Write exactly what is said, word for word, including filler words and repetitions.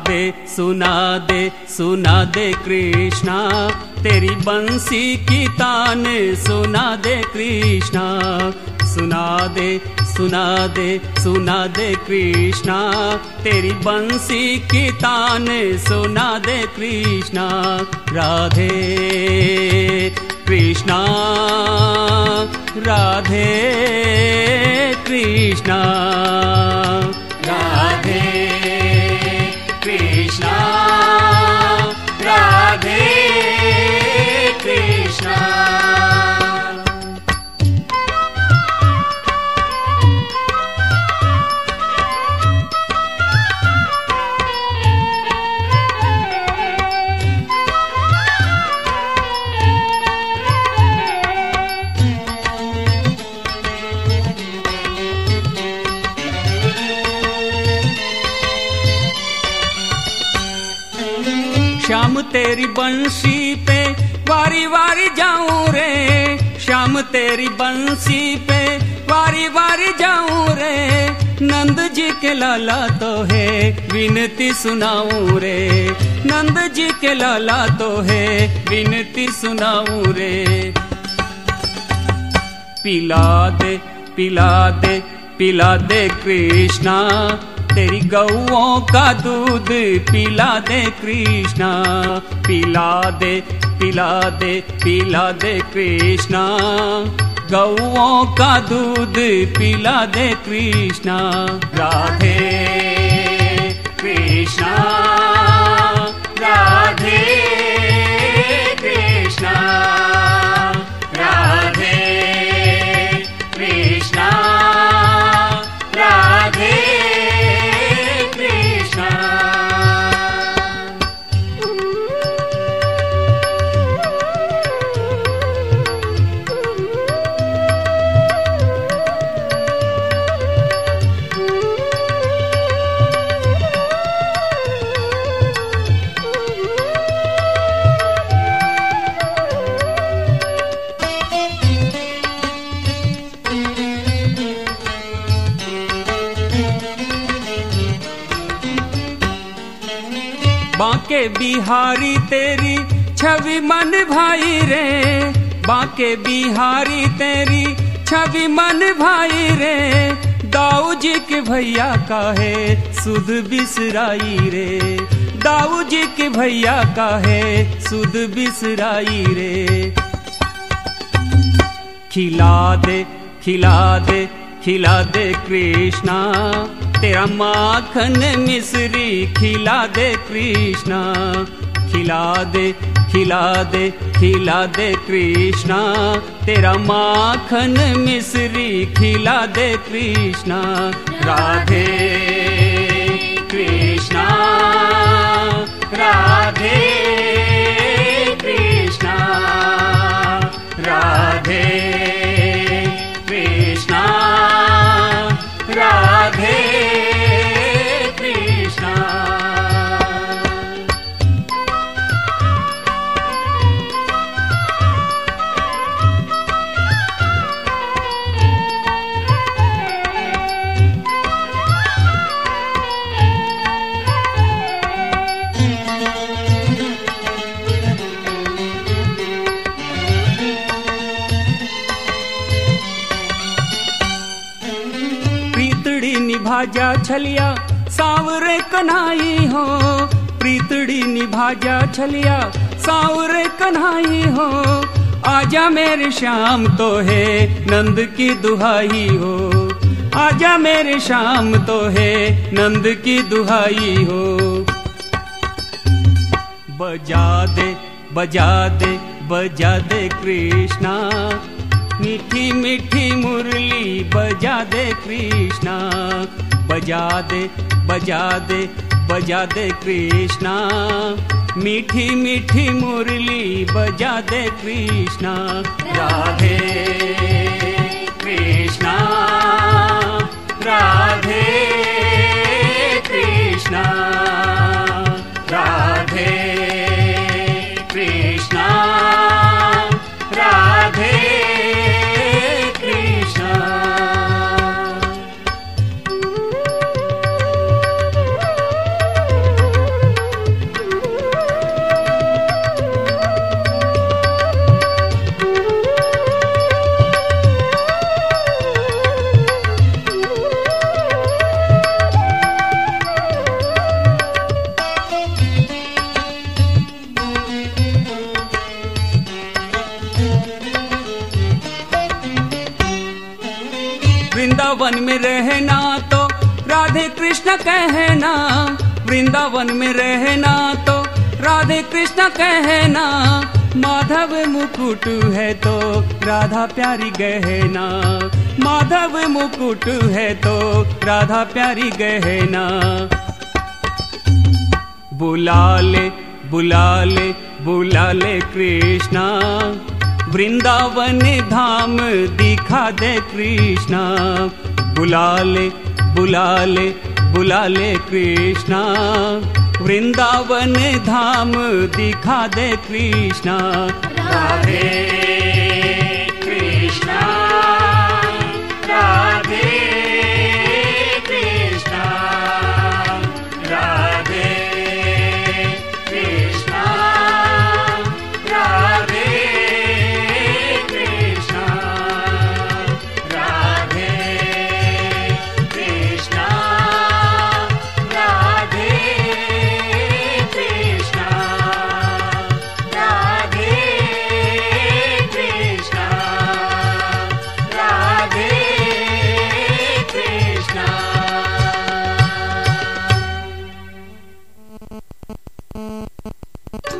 दे सुना दे सुना दे कृष्णा, तेरी बंसी की तान सुना दे कृष्णा। सुना दे सुना दे सुना दे कृष्णा, तेरी बंसी की तान सुना दे कृष्णा। राधे कृष्णा राधे कृष्णा, राधे कृष्णा राधे कृष्णा। श्याम तेरी बंसी पे वारी वारी जाऊं रे, श्याम तेरी बंसी पे वारी वारी जाऊं रे। नंद जी के लाला तो है विनती सुनाऊं रे, नंद जी के लाला तो है विनती सुनाऊं रे। पिला दे पिला दे पिला दे कृष्णा, तेरी गौओं का दूध पिला दे कृष्णा। पिला दे पिला दे पिला दे कृष्णा, गौओं का दूध पिला दे कृष्णा। राधे कृष्णा राधे कृष्णा, राधे कृष्णा राधे बांके बिहारी तेरी छवि मन भाई रे, बांके बिहारी तेरी छवि मन भाई रे। दाऊ जी के भैया का है सुध बिसराई रे, दाऊ जी के भैया का है सुध बिसराई रे। खिला दे खिला दे खिला दे कृष्णा, तेरा माखन मिश्री खिला दे कृष्णा। खिला दे खिला दे खिला दे कृष्णा, तेरा माखन मिश्री खिला दे कृष्णा। राधे कृष्णा राधे कृष्णा, राधे कृष्णा राधे कृष्णा। निभाजा छलिया सावरे कन्हाई हो, प्रीतड़ी निभाजा छलिया सावरे कन्हाई हो। आजा मेरे श्याम तो है नंद की दुहाई हो, आजा मेरे श्याम तो है नंद की दुहाई हो। बजा दे बजा दे बजा दे कृष्णा, मीठी मीठी मुरली बजा दे कृष्णा। बजा दे बजा दे बजा दे कृष्णा, मीठी मीठी मुरली बजा दे कृष्णा। राधे कृष्णा राधे कृष्णा, राधे कृष्णा राधे कृष्णा। राधे कृष्ण कहना, वृंदावन में रहना तो राधे कृष्ण कहना, माधव मुकुट है तो राधा प्यारी गहना, माधव मुकुट है तो राधा प्यारी गहना। बुला ले बुला ले बुला ले कृष्णा, वृंदावन धाम दिखा दे कृष्णा, बुला ले बुला ले बुला ले कृष्णा, वृंदावन धाम दिखा दे कृष्णा। राधे कृष्णा राधे